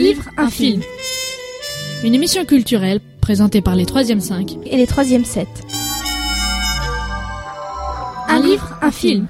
livre, un film. Une émission culturelle présentée par les 3e 5 et les 3e 7. Un livre, un film.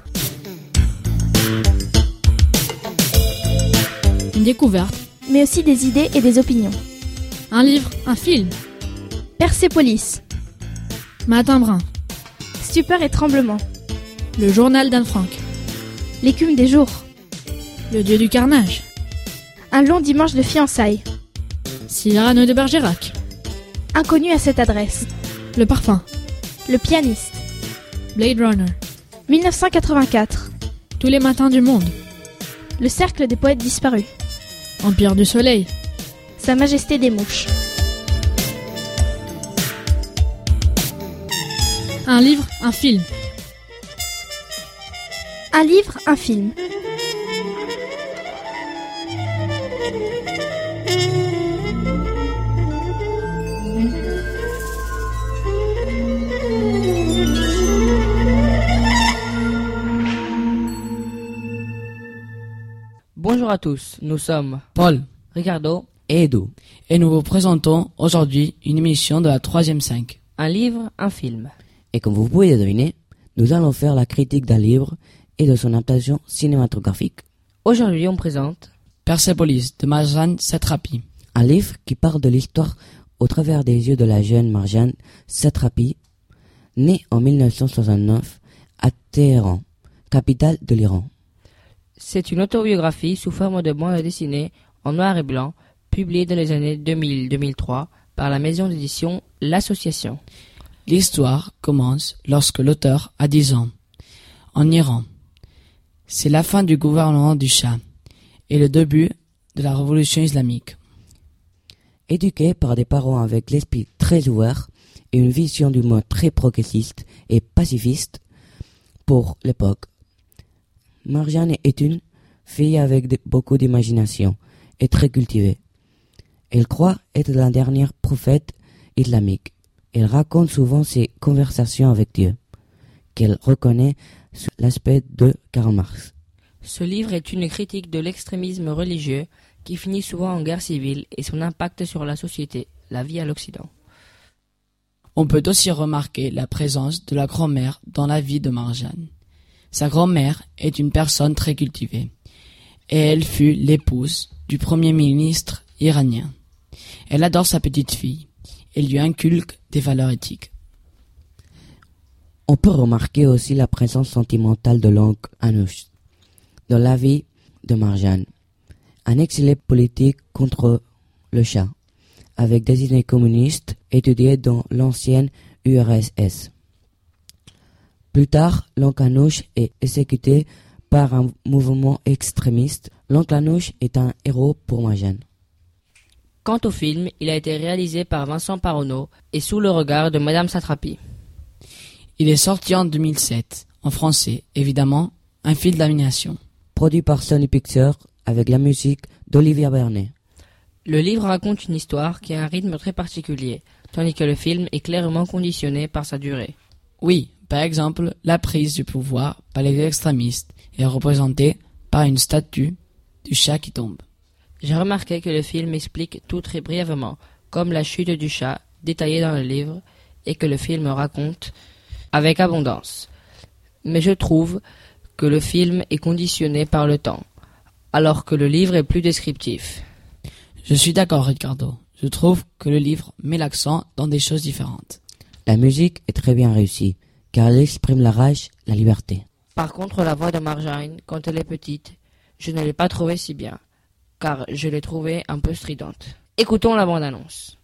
Une découverte, mais aussi des idées et des opinions. Un livre, un film. Persépolis. Matin brun. Stupeur et tremblement. Le journal d'Anne Frank. L'écume des jours. Le dieu du carnage. Un long dimanche de fiançailles. Cyrano de Bergerac. Inconnu à cette adresse. Le parfum. Le pianiste. Blade Runner. 1984. Tous les matins du monde. Le cercle des poètes disparus. Empire du soleil. Sa majesté des mouches. Un livre, un film. Un livre, un film. Bonjour à tous, nous sommes Paul, Ricardo et Edo, et nous vous présentons aujourd'hui une émission de la 3e 5. Un livre, un film. Et comme vous pouvez le deviner, nous allons faire la critique d'un livre et de son adaptation cinématographique. Aujourd'hui, on présente Persépolis de Marjane Satrapi. Un livre qui parle de l'histoire au travers des yeux de la jeune Marjane Satrapi, née en 1969 à Téhéran, capitale de l'Iran. C'est une autobiographie sous forme de bande dessinée en noir et blanc, publiée dans les années 2000-2003 par la maison d'édition L'Association. L'histoire commence lorsque l'auteur a 10 ans, en Iran. C'est la fin du gouvernement du Shah et le début de la révolution islamique. Éduquée par des parents avec l'esprit très ouvert et une vision du monde très progressiste et pacifiste pour l'époque, Marjane est une fille avec beaucoup d'imagination et très cultivée. Elle croit être la dernière prophète islamique. Elle raconte souvent ses conversations avec Dieu, qu'elle reconnaît sous l'aspect de Karl Marx. Ce livre est une critique de l'extrémisme religieux qui finit souvent en guerre civile et son impact sur la société, la vie à l'Occident. On peut aussi remarquer la présence de la grand-mère dans la vie de Marjane. Sa grand-mère est une personne très cultivée, et elle fut l'épouse du premier ministre iranien. Elle adore sa petite fille, et lui inculque des valeurs éthiques. On peut remarquer aussi la présence sentimentale de l'oncle Anouch dans la vie de Marjane, un exilé politique contre le Shah, avec des idées communistes étudiées dans l'ancienne URSS. Plus tard, l'oncle Anouch est exécuté par un mouvement extrémiste. L'oncle Anouch est un héros pour Marjane. Quant au film, il a été réalisé par Vincent Paronneau et sous le regard de Madame Satrapi. Il est sorti en 2007, en français, évidemment, un film d'animation. Produit par Sony Pictures avec la musique d'Olivia Bernet. Le livre raconte une histoire qui a un rythme très particulier, tandis que le film est clairement conditionné par sa durée. Oui, par exemple, la prise du pouvoir par les extrémistes est représentée par une statue du Shah qui tombe. J'ai remarqué que le film explique tout très brièvement, comme la chute du Shah détaillée dans le livre, et que le film raconte avec abondance. Mais je trouve que le film est conditionné par le temps, alors que le livre est plus descriptif. Je suis d'accord, Ricardo. Je trouve que le livre met l'accent dans des choses différentes. La musique est très bien réussie, car elle exprime la rage, la liberté. Par contre, la voix de Marjane, quand elle est petite, je ne l'ai pas trouvée si bien, car je l'ai trouvée un peu stridente. Écoutons la bande-annonce.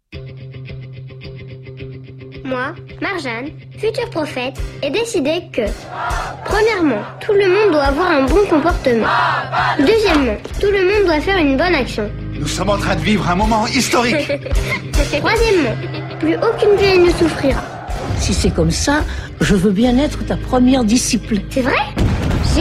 Moi, Marjane, futur prophète, ai décidé que, premièrement, tout le monde doit avoir un bon comportement. Deuxièmement, tout le monde doit faire une bonne action. Nous sommes en train de vivre un moment historique. Troisièmement, plus aucune vieille ne souffrira. Si c'est comme ça, je veux bien être ta première disciple. C'est vrai ? Génial !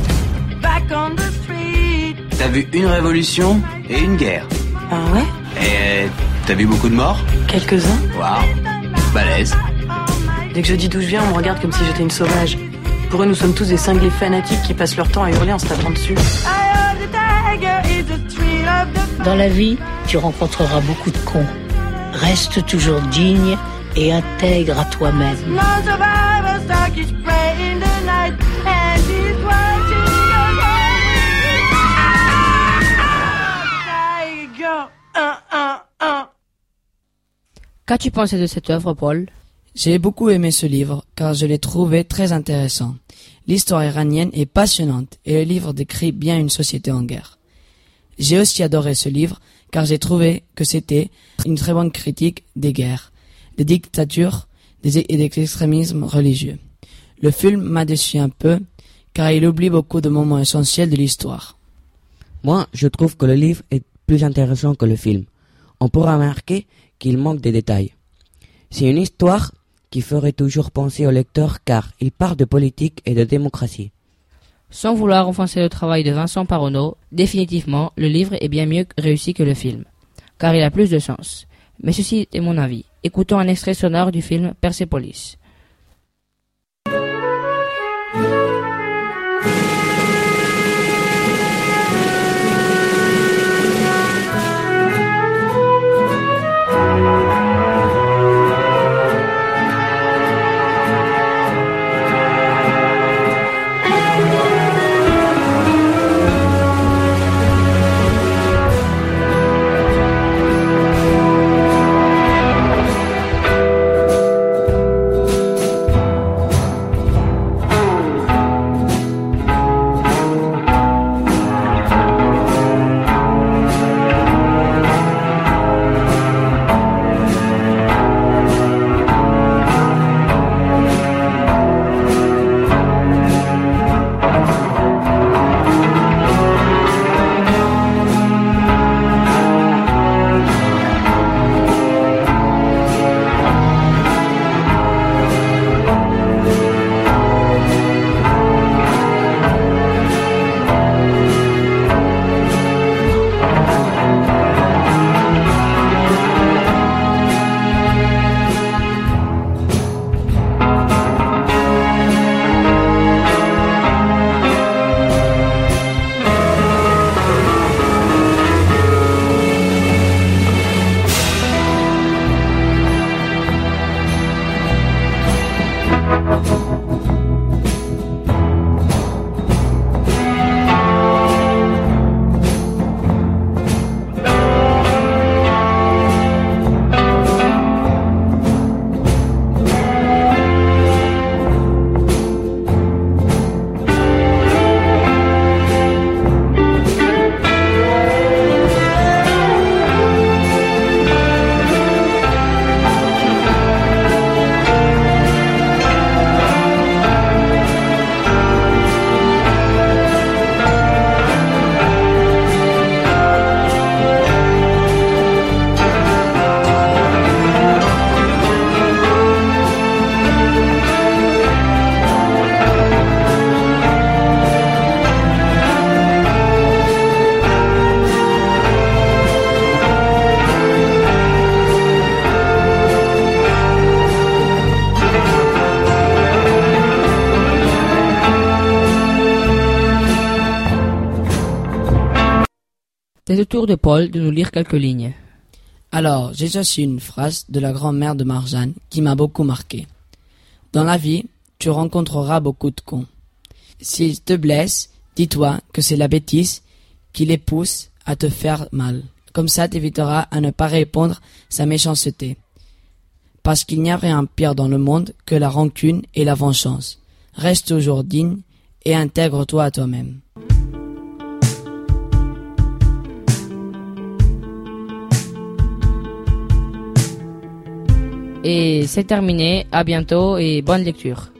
T'as vu une révolution et une guerre. Ah ouais ? Et t'as vu beaucoup de morts ? Quelques-uns. Waouh, balèze. Dès que je dis d'où je viens, on me regarde comme si j'étais une sauvage. Pour eux, nous sommes tous des cinglés fanatiques qui passent leur temps à hurler en se tapant dessus. Dans la vie, tu rencontreras beaucoup de cons. Reste toujours digne et intègre à toi-même. Qu'as-tu pensé de cette œuvre, Paul? J'ai beaucoup aimé ce livre car je l'ai trouvé très intéressant. L'histoire iranienne est passionnante et le livre décrit bien une société en guerre. J'ai aussi adoré ce livre car j'ai trouvé que c'était une très bonne critique des guerres, des dictatures et des extrémismes religieux. Le film m'a déçu un peu car il oublie beaucoup de moments essentiels de l'histoire. Moi, je trouve que le livre est plus intéressant que le film. On pourra remarquer qu'il manque des détails. C'est une histoire qui ferait toujours penser au lecteur car il parle de politique et de démocratie. Sans vouloir offenser le travail de Vincent Parronneau, définitivement, le livre est bien mieux réussi que le film, car il a plus de sens. Mais ceci est mon avis. Écoutons un extrait sonore du film Persepolis. C'est le tour de Paul de nous lire quelques lignes. Alors, j'ai aussi une phrase de la grand-mère de Marjane qui m'a beaucoup marqué. Dans la vie, tu rencontreras beaucoup de cons. S'ils te blessent, dis-toi que c'est la bêtise qui les pousse à te faire mal. Comme ça, t'éviteras à ne pas répondre sa méchanceté. Parce qu'il n'y a rien pire dans le monde que la rancune et la vengeance. Reste toujours digne et intègre-toi à toi-même. Et c'est terminé, à bientôt et bonne lecture.